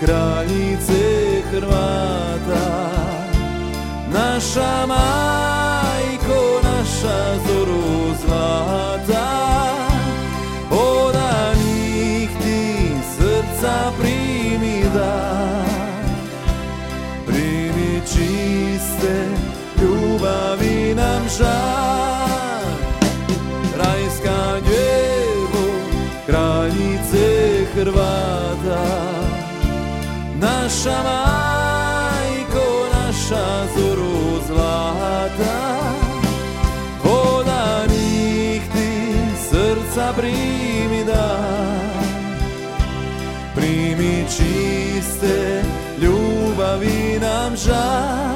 kraljice Hrvata, naša majko, naša zoro zlata, odanih ti srca primi dar, primi čiste ljubavi nam žar. Rajska djevo, kraljice Hrvata, naša majko, naša zoro zlata, odanih ti srca primi dar, primi čiste ljubavi nam žar.